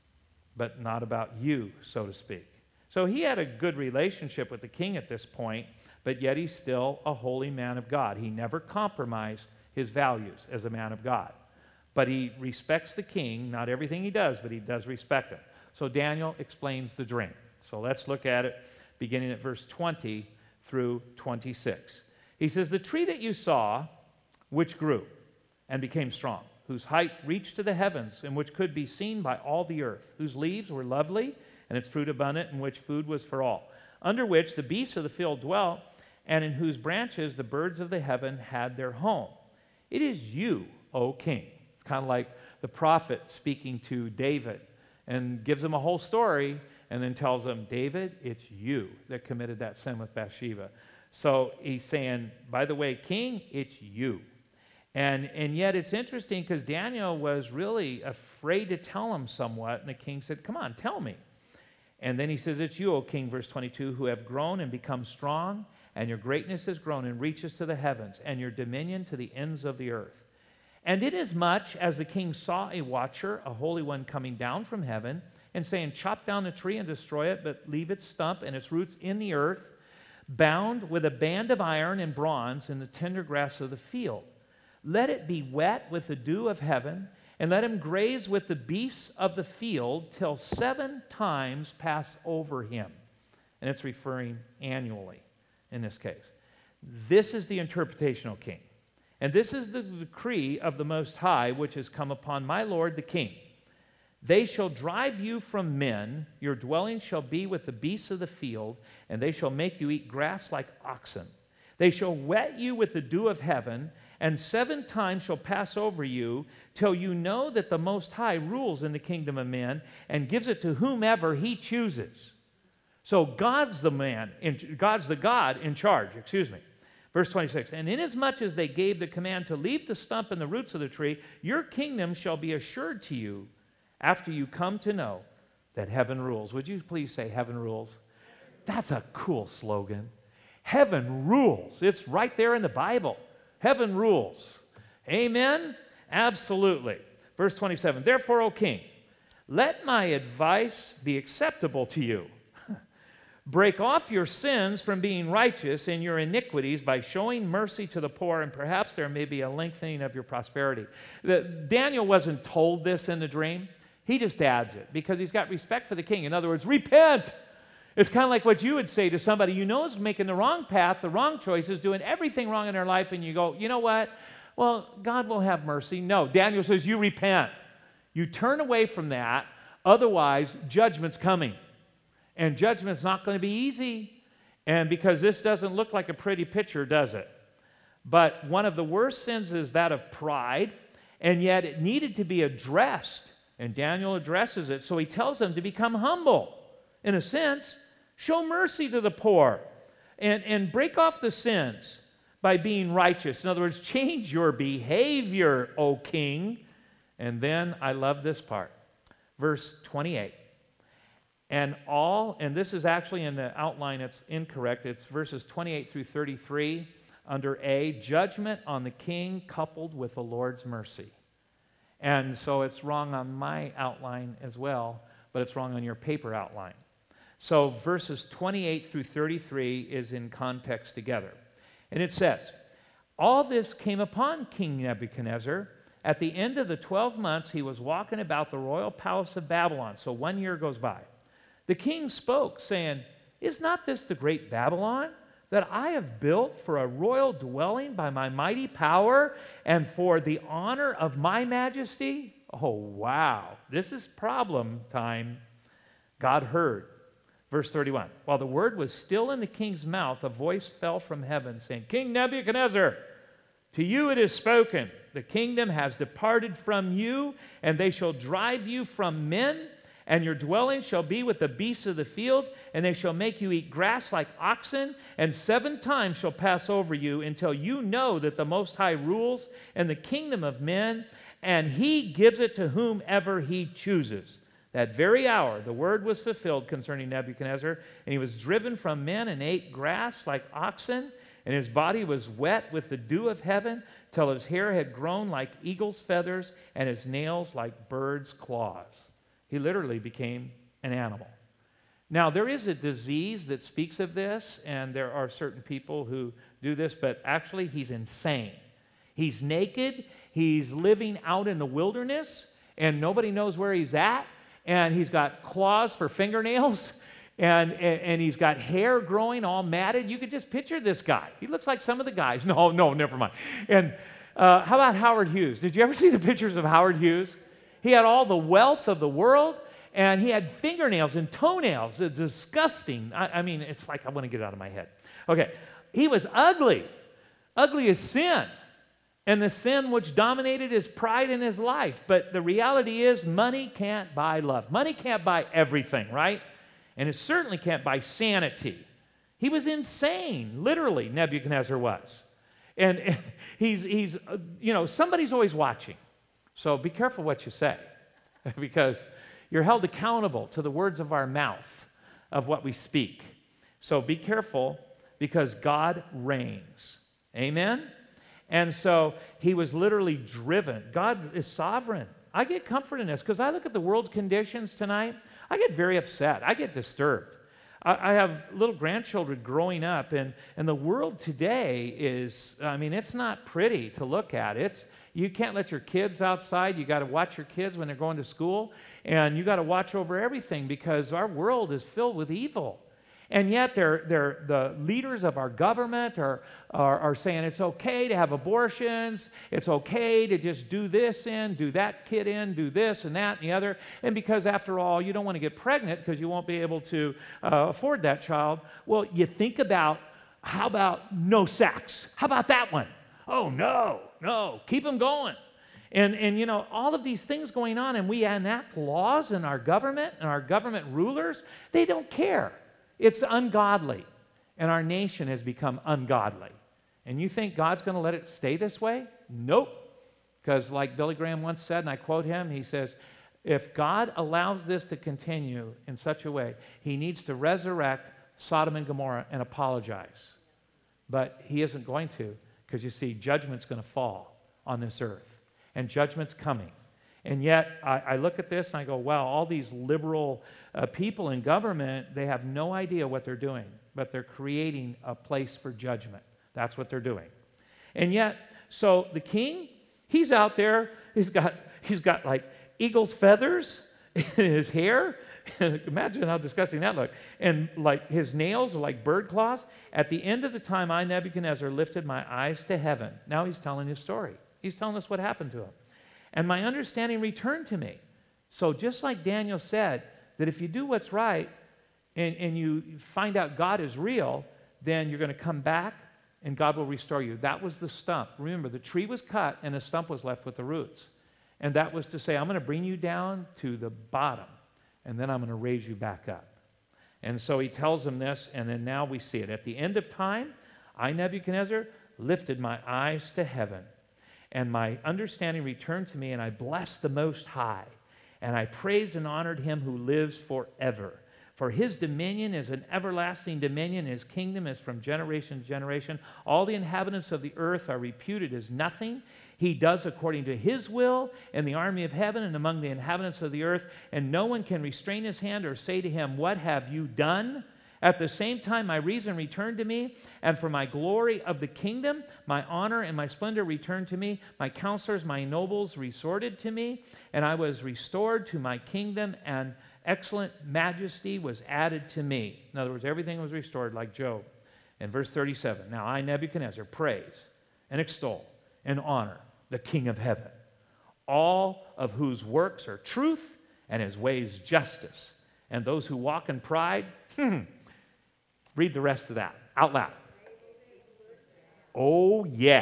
but not about you, so to speak. So he had a good relationship with the king at this point, but yet he's still a holy man of God. He never compromised his values as a man of God. But he respects the king, not everything he does, but he does respect him. So Daniel explains the dream. So let's look at it beginning at verse twenty through twenty-six. He says, the tree that you saw, which grew and became strong, whose height reached to the heavens, and which could be seen by all the earth, whose leaves were lovely, and its fruit abundant, in which food was for all, under which the beasts of the field dwelt, and in whose branches the birds of the heaven had their home. It is you, O king. It's kind of like the prophet speaking to David and gives him a whole story and then tells him, David, it's you that committed that sin with Bathsheba. So he's saying, by the way, king, it's you. And, and yet it's interesting because Daniel was really afraid to tell him somewhat, and the king said, come on, tell me. And then he says, it's you, O king, verse twenty-two, who have grown and become strong, and your greatness has grown and reaches to the heavens, and your dominion to the ends of the earth. And inasmuch as the king saw a watcher, a holy one, coming down from heaven, and saying, chop down the tree and destroy it, but leave its stump and its roots in the earth, bound with a band of iron and bronze in the tender grass of the field. Let it be wet with the dew of heaven, and let him graze with the beasts of the field till seven times pass over him. And it's referring annually in this case. This is the interpretation, O king. And this is the decree of the Most High, which has come upon my lord the king. They shall drive you from men, your dwelling shall be with the beasts of the field, and they shall make you eat grass like oxen. They shall wet you with the dew of heaven, and seven times shall pass over you, till you know that the Most High rules in the kingdom of men, and gives it to whomever he chooses. So God's the man, in, God's the God in charge, excuse me. Verse twenty-six, and inasmuch as they gave the command to leave the stump and the roots of the tree, your kingdom shall be assured to you after you come to know that heaven rules. Would you please say heaven rules? That's a cool slogan. Heaven rules. It's right there in the Bible. Heaven rules. Amen? Absolutely. Verse twenty-seven, therefore, O king, let my advice be acceptable to you. Break off your sins from being righteous and your iniquities by showing mercy to the poor, and perhaps there may be a lengthening of your prosperity. The, Daniel wasn't told this in the dream. He just adds it because he's got respect for the king. In other words, repent. It's kind of like what you would say to somebody you know is making the wrong path, the wrong choices, doing everything wrong in their life, and you go, you know what? Well, God will have mercy. No, Daniel says you repent. You turn away from that, otherwise judgment's coming. And judgment's not going to be easy. And because this doesn't look like a pretty picture, does it? But one of the worst sins is that of pride, and yet it needed to be addressed. And Daniel addresses it. So he tells them to become humble. In a sense, show mercy to the poor and, and break off the sins by being righteous. In other words, change your behavior, O king. And then I love this part. Verse twenty-eight. And all, and this is actually in the outline, it's incorrect. It's verses twenty-eight through thirty-three under A, judgment on the king coupled with the Lord's mercy. And so it's wrong on my outline as well, but it's wrong on your paper outline. So verses twenty-eight through thirty-three is in context together. And it says, all this came upon King Nebuchadnezzar. At the end of the twelve months, he was walking about the royal palace of Babylon. So one year goes by. The king spoke, saying, is not this the great Babylon that I have built for a royal dwelling by my mighty power and for the honor of my majesty? Oh, wow. This is problem time. God heard. Verse thirty-one, while the word was still in the king's mouth, a voice fell from heaven, saying, King Nebuchadnezzar, to you it is spoken, the kingdom has departed from you, and they shall drive you from men, and your dwelling shall be with the beasts of the field, and they shall make you eat grass like oxen, and seven times shall pass over you until you know that the Most High rules in the kingdom of men, and he gives it to whomever he chooses. That very hour the word was fulfilled concerning Nebuchadnezzar, and he was driven from men and ate grass like oxen, and his body was wet with the dew of heaven, till his hair had grown like eagle's feathers, and his nails like birds' claws. He literally became an animal. Now, there is a disease that speaks of this, and there are certain people who do this, but actually he's insane. He's naked, he's living out in the wilderness, and nobody knows where he's at, and he's got claws for fingernails, and, and, and he's got hair growing all matted. You could just picture this guy. He looks like some of the guys. No, no, never mind. And uh, how about Howard Hughes? Did you ever see the pictures of Howard Hughes? He had all the wealth of the world, and he had fingernails and toenails. It's disgusting. I, I mean, it's like I want to get it out of my head. Okay, he was ugly, ugly as sin, and the sin which dominated his pride in his life. But the reality is money can't buy love. Money can't buy everything, right? And it certainly can't buy sanity. He was insane, literally, Nebuchadnezzar was. And, and he's, he's, uh, you know, somebody's always watching. So be careful what you say, because you're held accountable to the words of our mouth, of what we speak. So be careful, because God reigns. Amen? And so he was literally driven. God is sovereign. I get comfort in this, because I look at the world's conditions tonight. I get very upset. I get disturbed. I, I have little grandchildren growing up, and, and the world today is, I mean, it's not pretty to look at. It's You can't let your kids outside. You got to watch your kids when they're going to school, and you got to watch over everything, because our world is filled with evil. And yet they're, they're, the leaders of our government are, are, are saying it's okay to have abortions, it's okay to just do this in, do that kid in, do this and that and the other. And because after all, you don't want to get pregnant because you won't be able to uh, afford that child. Well, you think about, how about no sex? How about that one? Oh, no, no, keep them going. And, and, you know, all of these things going on, and we enact laws in our government, and our government rulers, they don't care. It's ungodly, and our nation has become ungodly. And you think God's going to let it stay this way? Nope. Because like Billy Graham once said, and I quote him, he says, if God allows this to continue in such a way, he needs to resurrect Sodom and Gomorrah and apologize. But he isn't going to, because you see, judgment's going to fall on this earth, and judgment's coming. And yet, I, I look at this and I go, wow, all these liberal uh, people in government, they have no idea what they're doing, but they're creating a place for judgment. That's what they're doing. And yet, so the king, he's out there, he's got, he's got like eagle's feathers in his hair. Imagine how disgusting that looked. And like his nails are like bird claws. At the end of the time, I, Nebuchadnezzar, lifted my eyes to heaven. Now he's telling his story. He's telling us what happened to him. And my understanding returned to me. So just like Daniel said, that if you do what's right and, and you find out God is real, then you're going to come back and God will restore you. That was the stump. Remember, the tree was cut and the stump was left with the roots. And that was to say, I'm going to bring you down to the bottom, and then I'm going to raise you back up. And so he tells them this, and then now we see it. At the end of time, I, Nebuchadnezzar, lifted my eyes to heaven, and my understanding returned to me, and I blessed the Most High, and I praised and honored him who lives forever. For his dominion is an everlasting dominion, his kingdom is from generation to generation. All the inhabitants of the earth are reputed as nothing. He does according to his will in the army of heaven and among the inhabitants of the earth, and no one can restrain his hand or say to him, what have you done? At the same time, my reason returned to me, and for my glory of the kingdom, my honor and my splendor returned to me. My counselors, my nobles resorted to me, and I was restored to my kingdom, and excellent majesty was added to me. In other words, everything was restored like Job. In verse thirty-seven, now I, Nebuchadnezzar, praise and extol and honor the King of heaven, all of whose works are truth and his ways justice. And those who walk in pride, hmm, read the rest of that out loud. Oh, yeah.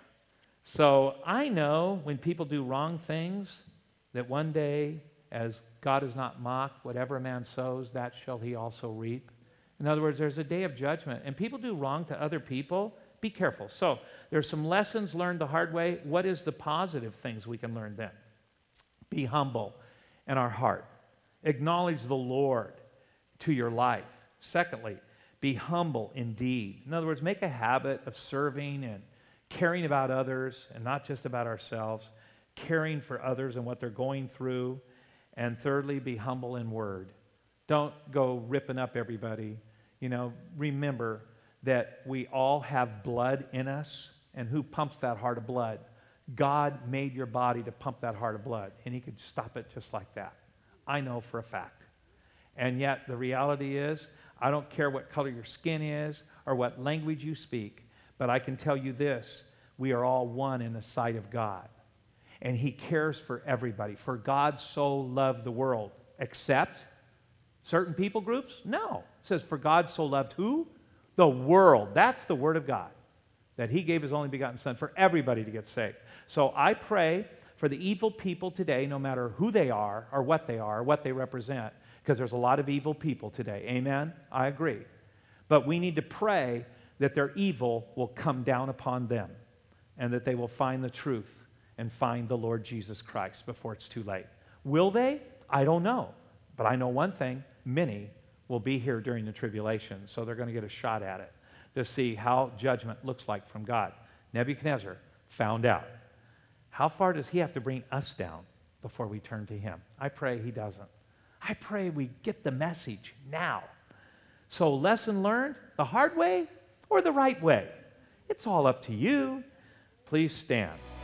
So I know when people do wrong things that one day, as God is not mocked, whatever a man sows, that shall he also reap. In other words, there's a day of judgment. And people do wrong to other people. Be careful. So there's some lessons learned the hard way. What is the positive things we can learn then? Be humble in our heart. Acknowledge the Lord to your life. Secondly, be humble indeed. In other words, make a habit of serving and caring about others and not just about ourselves, caring for others and what they're going through. And thirdly, be humble in word. Don't go ripping up everybody. You know, remember that we all have blood in us, and who pumps that heart of blood? God made your body to pump that heart of blood, and he could stop it just like that. I know for a fact. And yet the reality is, I don't care what color your skin is or what language you speak, but I can tell you this, we are all one in the sight of God. And he cares for everybody. For God so loved the world, except certain people groups? No. It says, for God so loved who? The world. That's the word of God. That he gave his only begotten son for everybody to get saved. So I pray for the evil people today, no matter who they are or what they are or what they represent, because there's a lot of evil people today. Amen? I agree. But we need to pray that their evil will come down upon them and that they will find the truth and find the Lord Jesus Christ before it's too late. Will they? I don't know. But I know one thing, many will be here during the tribulation, so they're going to get a shot at it to see how judgment looks like from God. Nebuchadnezzar found out. How far does he have to bring us down before we turn to him? I pray he doesn't. I pray we get the message now. So lesson learned, the hard way or the right way? It's all up to you. Please stand.